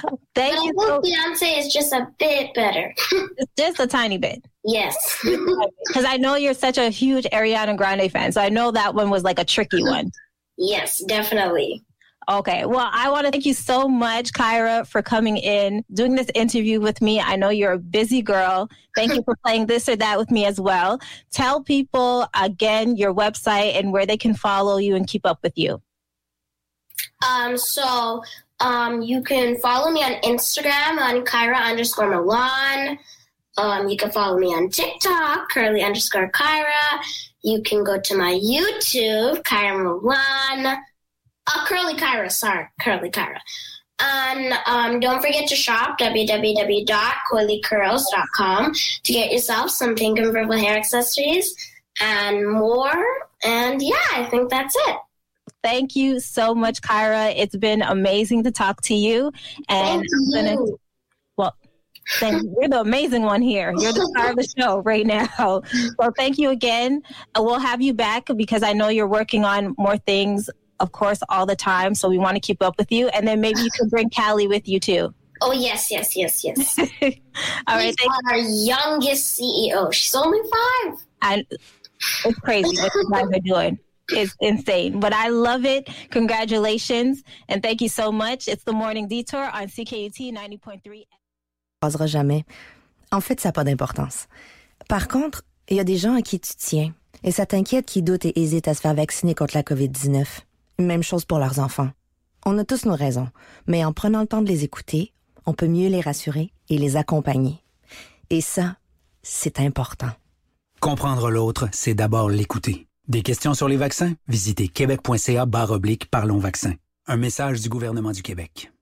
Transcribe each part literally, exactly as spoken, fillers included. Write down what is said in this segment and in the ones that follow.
Thank but you. I So- think Beyonce is just a bit better. just a tiny bit. Yes. Because I know you're such a huge Ariana Grande fan. So I know that one was like a tricky one. Yes, definitely. Okay. Well, I want to thank you so much, Kyra, for coming in, doing this interview with me. I know you're a busy girl. Thank you for playing This or That with me as well. Tell people again your website and where they can follow you and keep up with you. Um, so um, you can follow me on Instagram on Kyra underscore Milan. Um, you can follow me on TikTok, curly underscore Kyra. You can go to my YouTube, Kyra Milan. Uh, Curly Kyra, sorry, Curly Kyra. And um, don't forget to shop, w w w dot coily curls dot com, to get yourself some pink and purple hair accessories and more. And yeah, I think that's it. Thank you so much, Kyra. It's been amazing to talk to you. And Thank you. I'm gonna, well, thank you. You're the amazing one here. You're the star of the show right now. Well, thank you again. Uh, We'll have you back because I know you're working on more things, of course, all the time. So we want to keep up with you. And then maybe you can bring Callie with you too. Oh, yes, yes, yes, yes. All right. She's Thank our youngest C E O. She's only five. I, it's crazy what you guys are doing. It's insane. But I love it. Congratulations. And thank you so much. It's the Morning Detour on C K U T ninety point three. Passera jamais. En fait, ça n'a pas d'importance. Par contre, il y a des gens à qui tu tiens. Et ça t'inquiète qui doutent et hésitent à se faire vacciner contre la covid dix-neuf. Même chose pour leurs enfants. On a tous nos raisons, mais en prenant le temps de les écouter, on peut mieux les rassurer et les accompagner. Et ça, c'est important. Comprendre l'autre, c'est d'abord l'écouter. Des questions sur les vaccins? Visitez québec.ca barre oblique Parlons vaccins. Un message du gouvernement du Québec.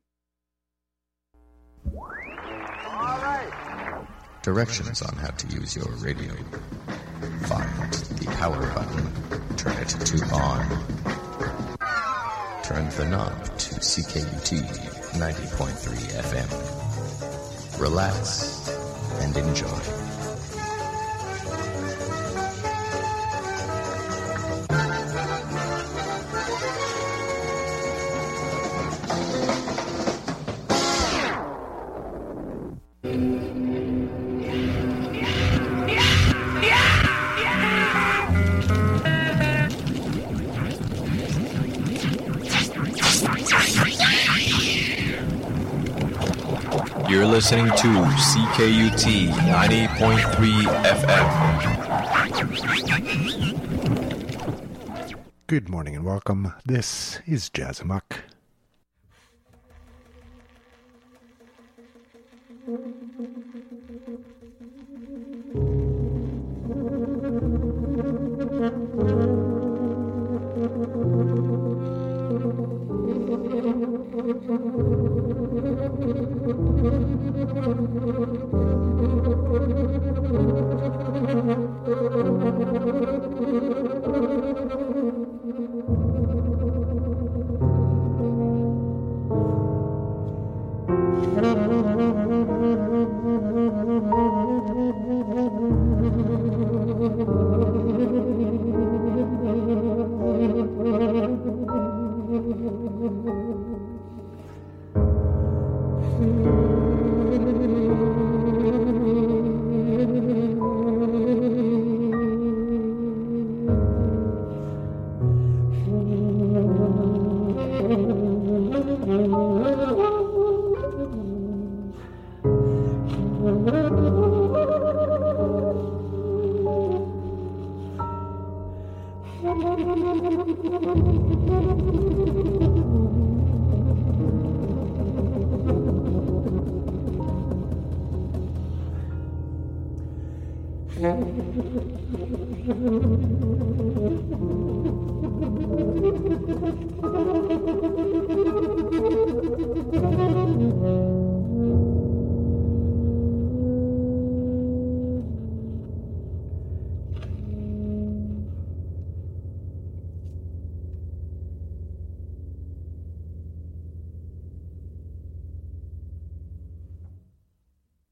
Directions on how to use your radio. Find the power button. Turn it to on. Turn the knob to C K U T ninety point three F M. Relax and enjoy. You're listening to C K U T ninety point three F M. Good morning and welcome. This is Jazz Amok.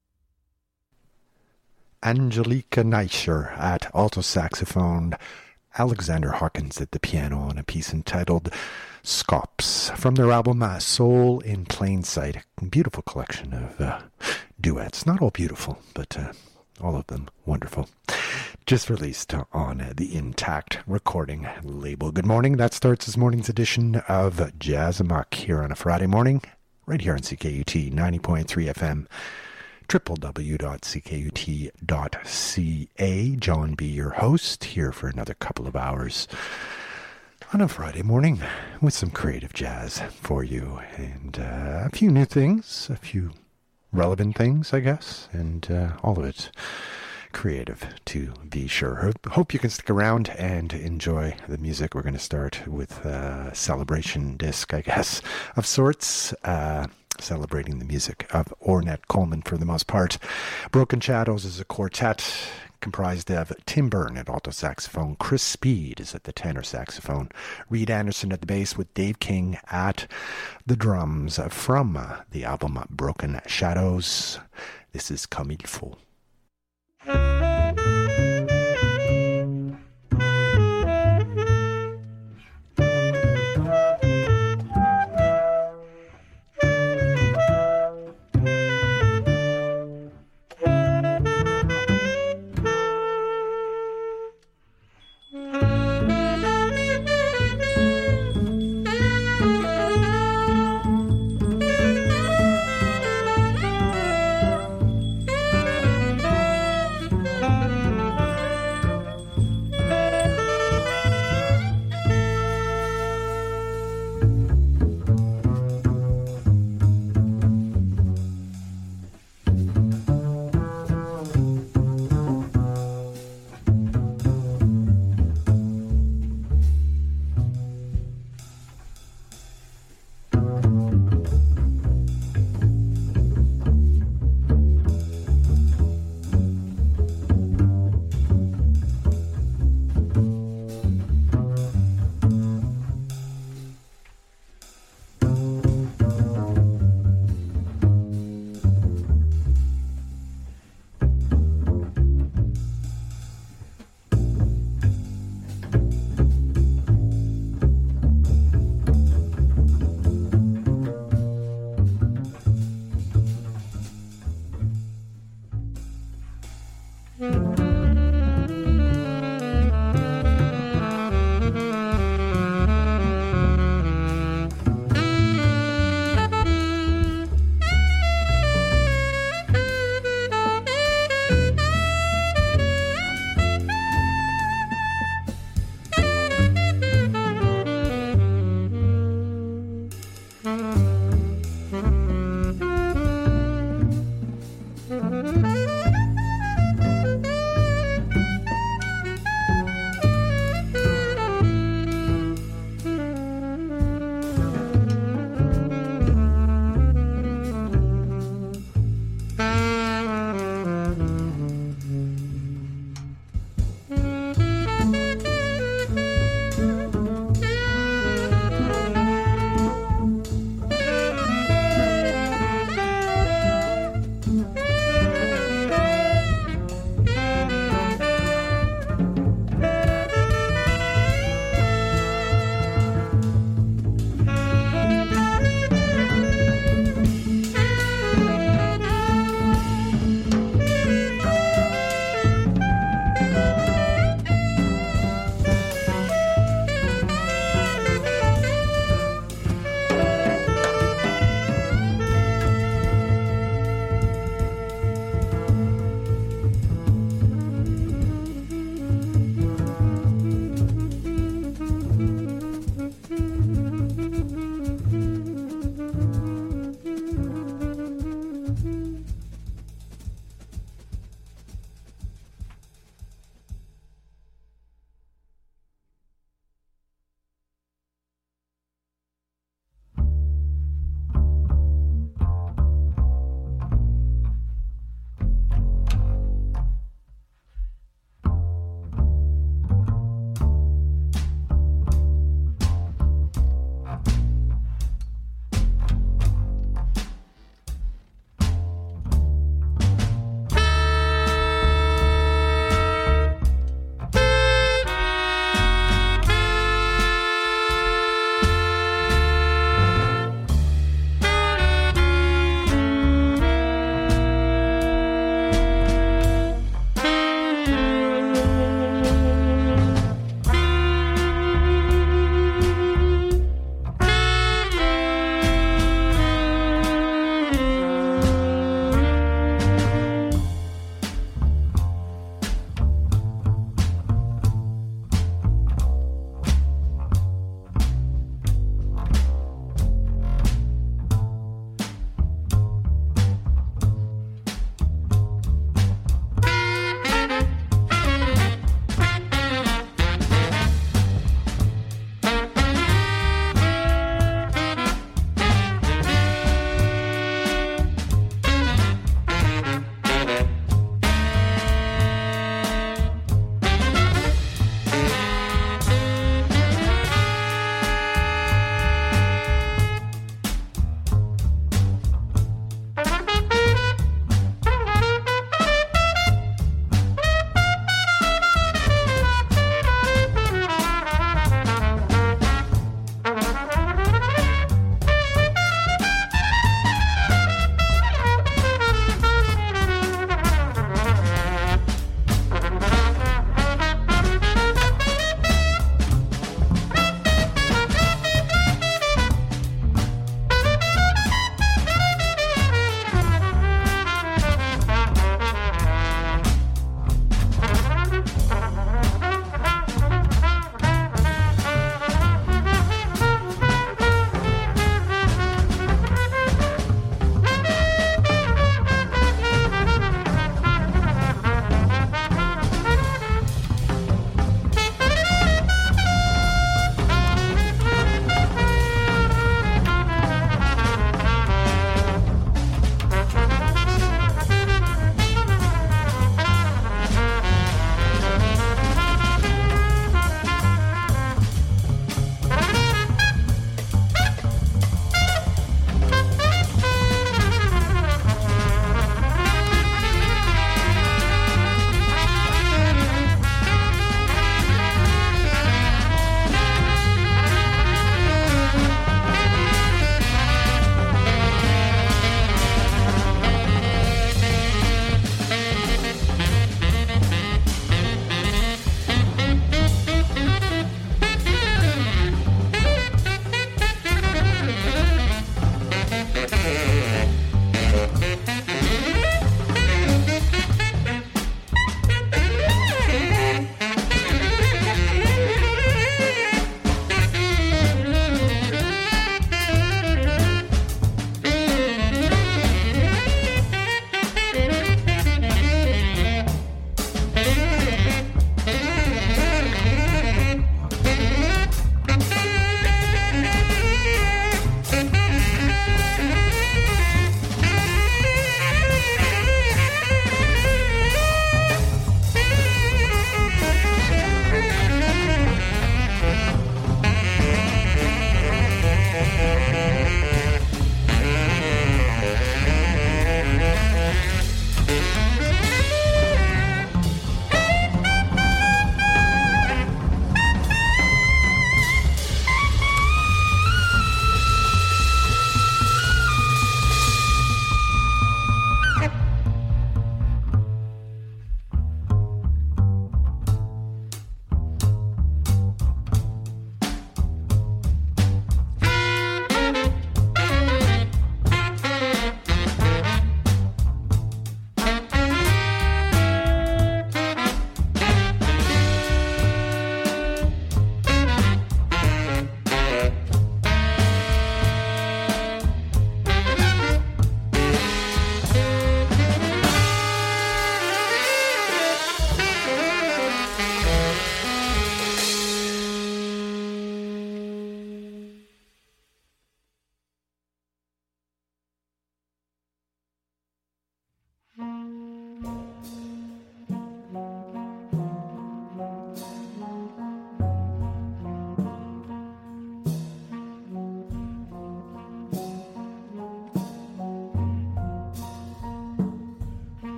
Angelica Neischer at alto saxophone, Alexander Hawkins at the piano on a piece entitled Scops from their album uh, Soul in Plain Sight. A beautiful collection of uh, duets. Not all beautiful, but uh, all of them wonderful. Just released on uh, the Intact recording label. Good morning. That starts this morning's edition of Jazz Amok here on a Friday morning, right here on C K U T ninety point three F M. w w w dot c k u t dot c a. John B., your host, here for another couple of hours on a Friday morning with some creative jazz for you and uh, a few new things, a few relevant things, I guess, and uh, all of it creative to be sure. Hope you can stick around and enjoy the music. We're going to start with a celebration disc, I guess, of sorts. Uh, celebrating the music of Ornette Coleman for the most part. Broken Shadows is a quartet comprised of Tim Byrne at alto saxophone, Chris Speed is at the tenor saxophone, Reed Anderson at the bass with Dave King at the drums. From the album Broken Shadows, this is Comme il faut. Thank you.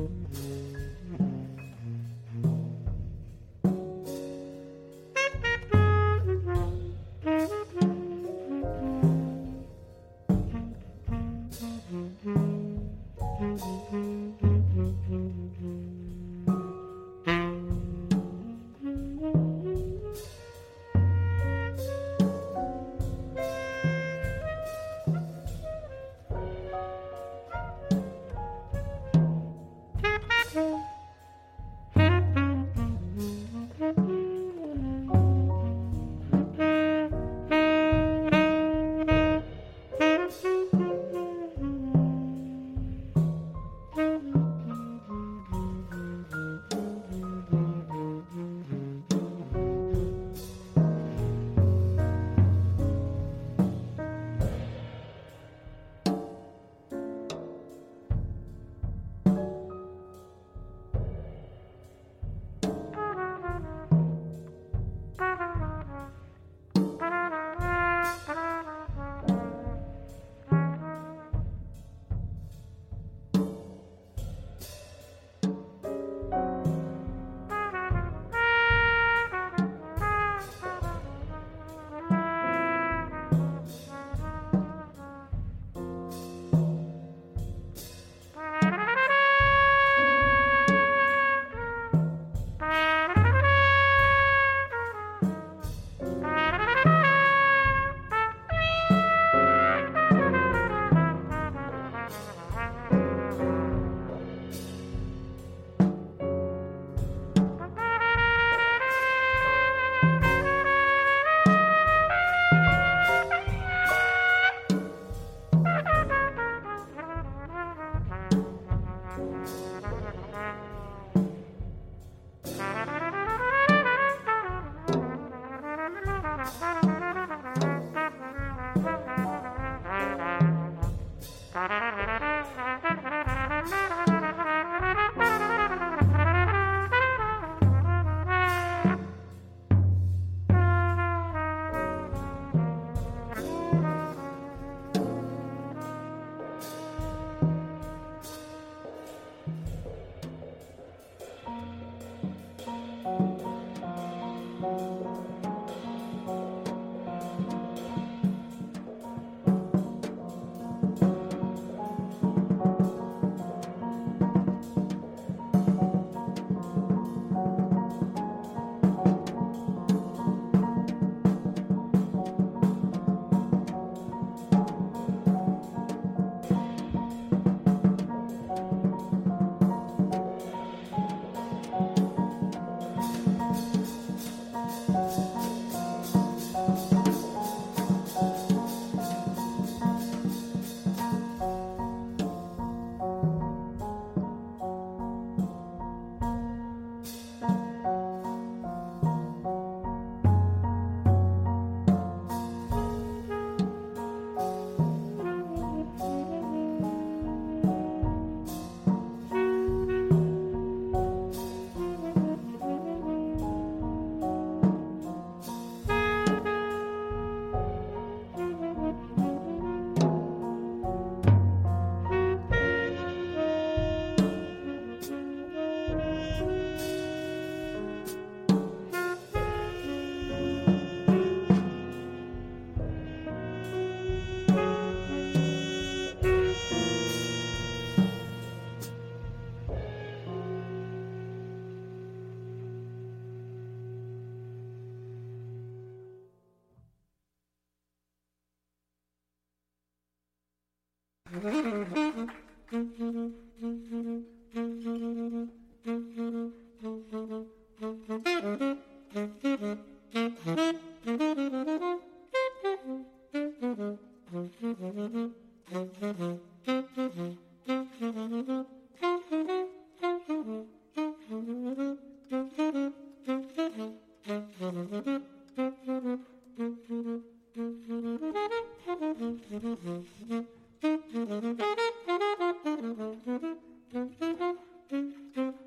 Thank you.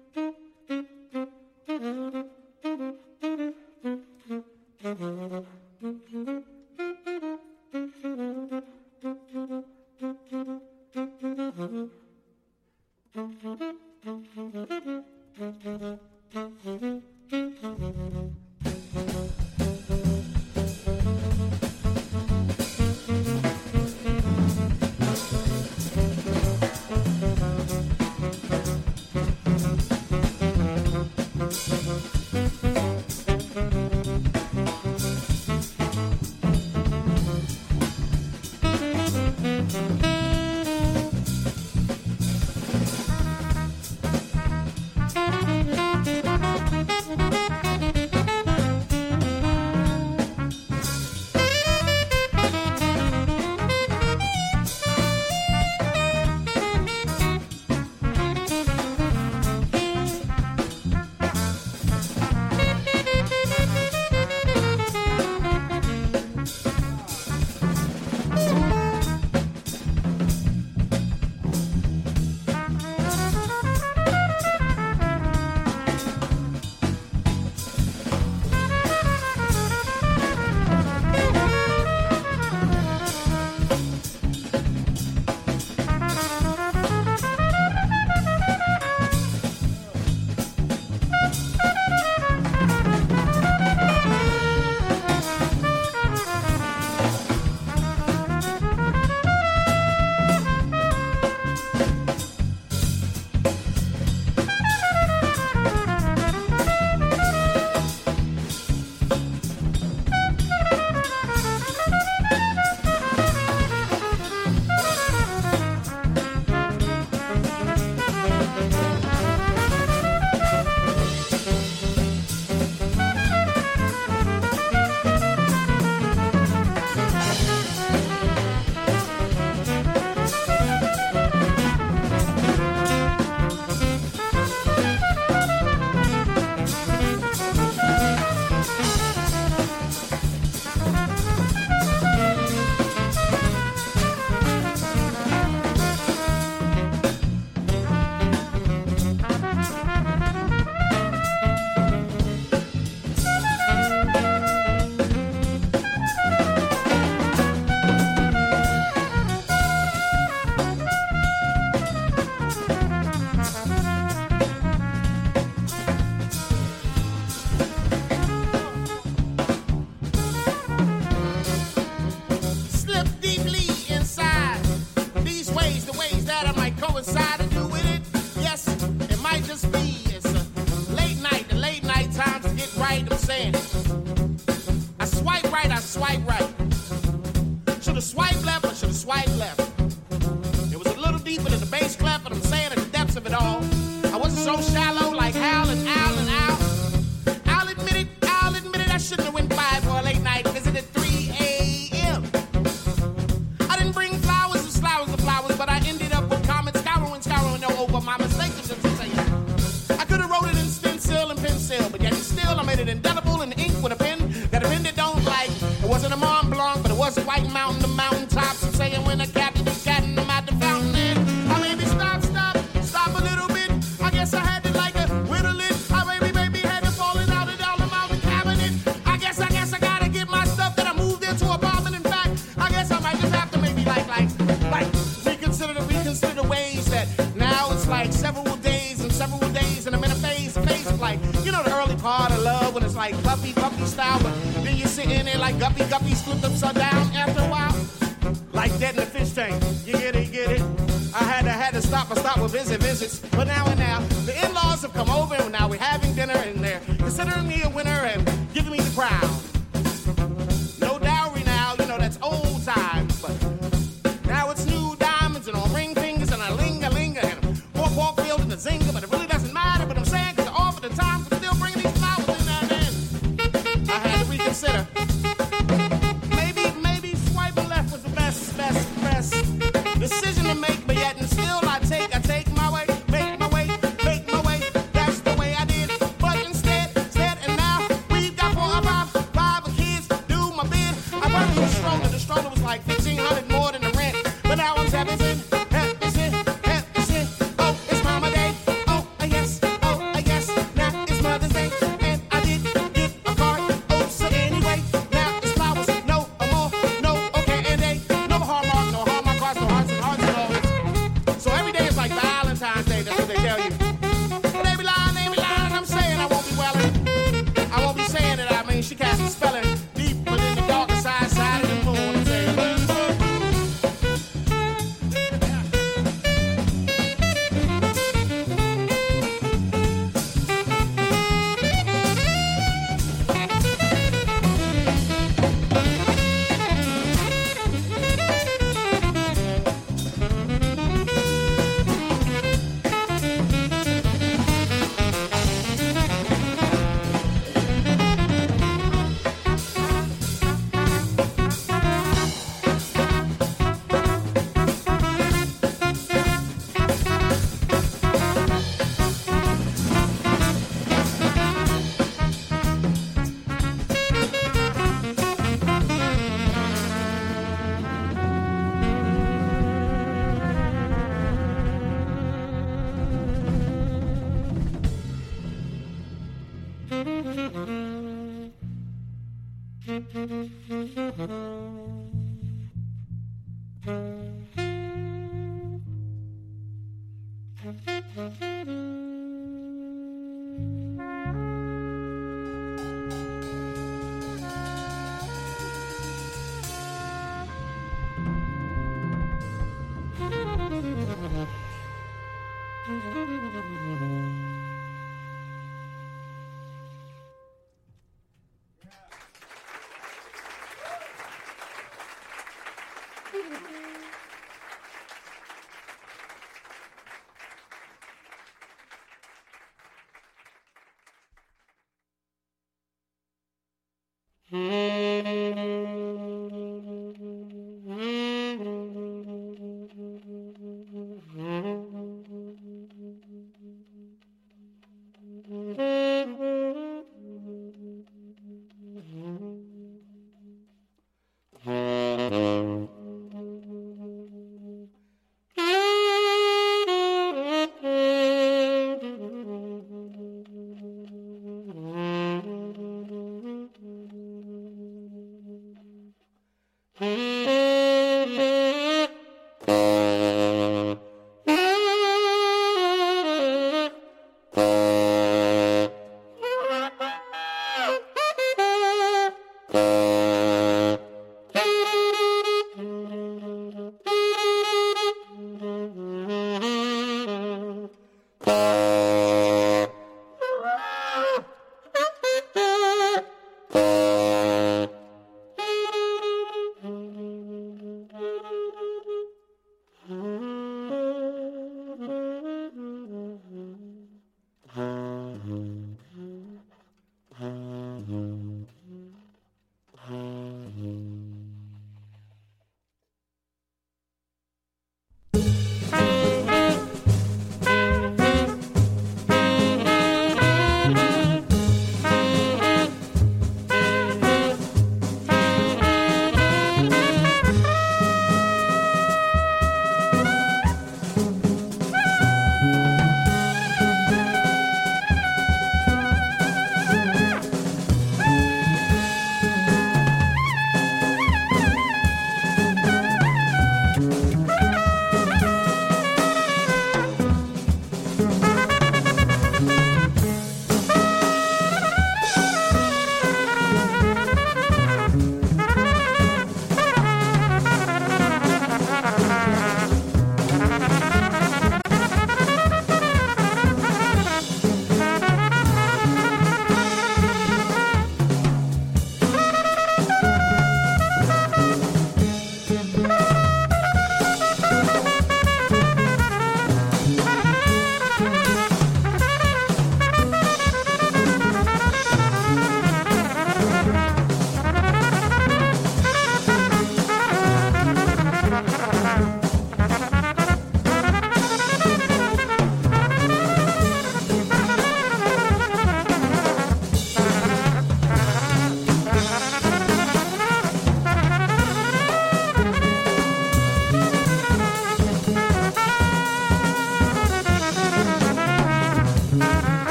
We they tell you. But they be lying, they be lying, and I'm saying I won't be welling. I won't be saying it, I mean, she cast a spelling deep within the darker side, side of the moon. I'm saying,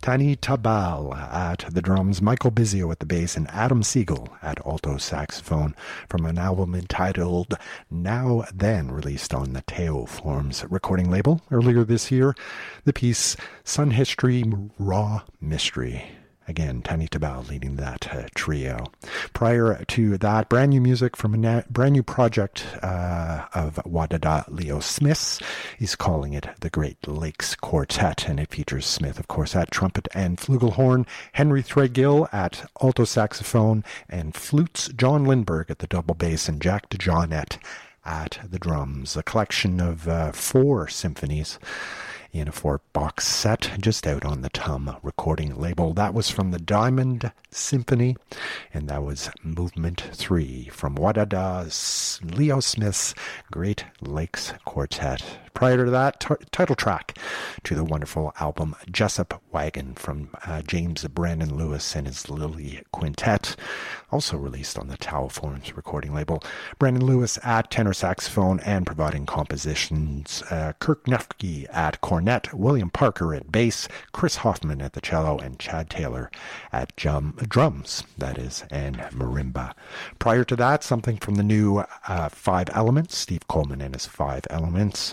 Tani Tabal at the drums, Michael Bizio at the bass, and Adam Siegel at alto saxophone from an album entitled Now Then, released on the Teo Forms recording label earlier this year. The piece Sun History Raw Mystery. Again, Tani Tabal leading that uh, trio. Prior to that, brand new music from a na- brand new project uh, of Wadada Leo Smith. He's calling it the Great Lakes Quartet, and it features Smith, of course, at trumpet and flugelhorn, Henry Threadgill at alto saxophone and flutes, John Lindberg at the double bass, and Jack DeJohnette at the drums. A collection of uh, four symphonies in a four-box set, just out on the Tum recording label. That was from the Diamond Symphony, and that was Movement three from Wadada's Leo Smith's Great Lakes Quartet. Prior to that, t- title track to the wonderful album Jessup Wagon from uh, James Brandon Lewis and his Lily Quintet, also released on the Tao Forms recording label. Brandon Lewis at tenor saxophone and providing compositions. Uh, Kirk Nefke at cornet, William Parker at bass, Chris Hoffman at the cello, and Chad Taylor at jum- drums, that is, and marimba. Prior to that, something from the new uh, Five Elements, Steve Coleman and his Five Elements.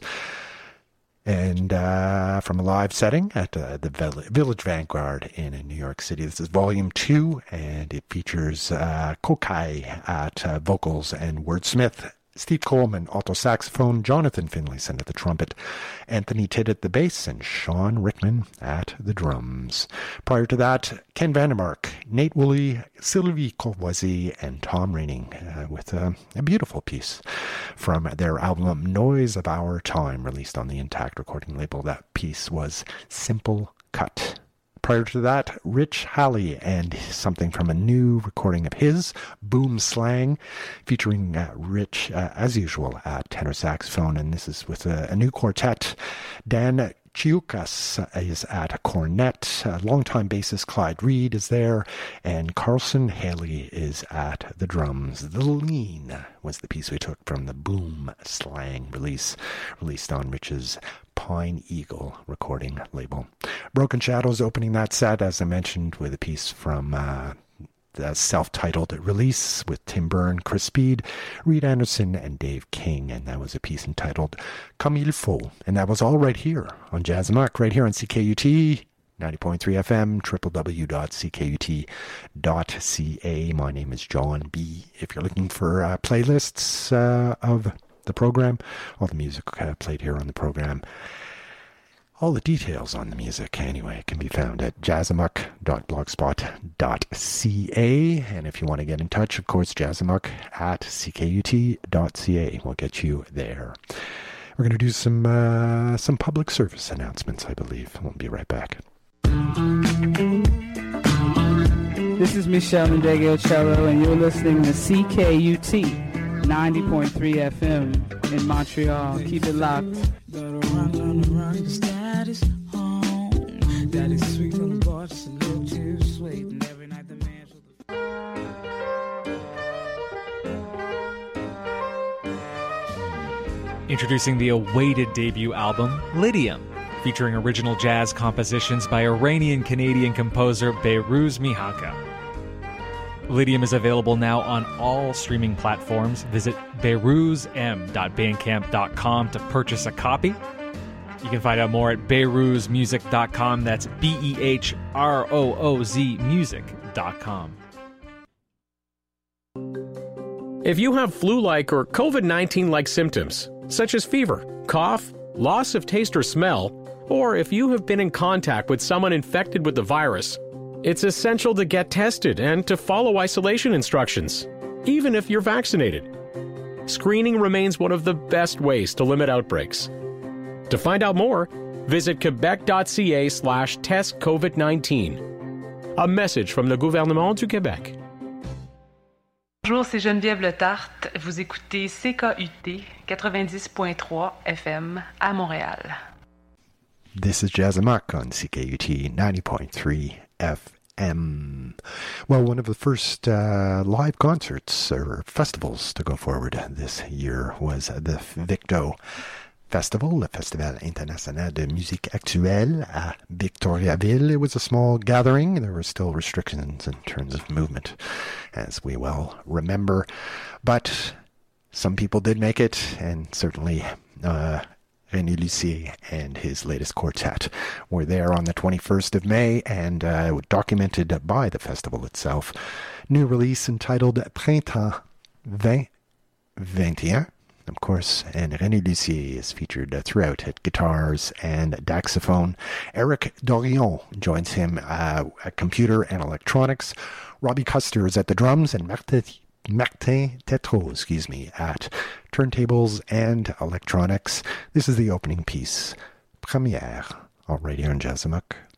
And uh, from a live setting at uh, the Village Vanguard in New York City. This is volume two, and it features uh, Kokai at uh, vocals and wordsmith, Steve Coleman, alto saxophone, Jonathan Finlayson at the trumpet, Anthony Tidd at the bass, and Sean Rickman at the drums. Prior to that, Ken Vandermark, Nate Woolley, Sylvie Courvoisier, and Tom Raining uh, with uh, a beautiful piece from their album Noise of Our Time, released on the Intact recording label. That piece was Simple Cut. Prior to that, Rich Halley and something from a new recording of his, Boom Slang, featuring uh, Rich, uh, as usual, at tenor saxophone. And this is with a, a new quartet. Dan Chiukas is at a cornet. Uh, longtime bassist Clyde Reed is there. And Carlson Haley is at the drums. The Lean was the piece we took from the Boom Slang release, released on Rich's Pine Eagle recording label. Broken Shadows opening that set, as I mentioned, with a piece from uh, the self-titled release with Tim Byrne, Chris Speed, Reed Anderson, and Dave King. And that was a piece entitled Comme il faut. And that was all right here on Jazz Amok, right here on C K U T ninety point three F M, w w w dot c k u t dot c a. My name is John B. If you're looking for uh, playlists uh, of the program, all the music uh, played here on the program, all the details on the music, anyway, can be found at jazzamok dot blogspot dot c a. And if you want to get in touch, of course, jazzamok at c k u t dot c a will get you there. We're going to do some uh, some public service announcements, I believe. We'll be right back. This is Michelle Ndegeocello, and you're listening to C K U T ninety point three F M in Montreal. Keep it locked. Daddy's home. Daddy's sweet on the bar, just a little too sweet. And every night the man. Introducing the awaited debut album, Lydium, featuring original jazz compositions by Iranian-Canadian composer Behrooz Mihaka. Lydium is available now on all streaming platforms. Visit behrooz m dot bandcamp dot com to purchase a copy. You can find out more at behrooz music dot com. That's B E H R O O Z music dot com. If you have flu-like or covid nineteen-like symptoms, such as fever, cough, loss of taste or smell, or if you have been in contact with someone infected with the virus, it's essential to get tested and to follow isolation instructions, even if you're vaccinated. Screening remains one of the best ways to limit outbreaks. To find out more, visit quebec dot c a slash test covid nineteen. A message from le gouvernement du Québec. Bonjour, c'est Geneviève Letarte. Vous écoutez C K U T quatre-vingt-dix point trois F M à Montréal. This is Jazz Amok on C K U T ninety point three F M. Well, one of the first uh, live concerts or festivals to go forward this year was the Victo festival, le Festival International de Musique Actuelle à Victoriaville. It was a small gathering. There were still restrictions in terms of movement, as we well remember. But some people did make it, and certainly uh, René Lussier and his latest quartet were there on the twenty-first of May, and uh, documented by the festival itself. New release entitled Printemps twenty twenty-one. Of course, and René Lussier is featured uh, throughout at guitars and daxophone. Eric Dorion joins him uh, at computer and electronics. Robbie Custer is at the drums, and Martin, Martin Tetreault, excuse me, at turntables and electronics. This is the opening piece, Première, on Radio and Jazz Amok.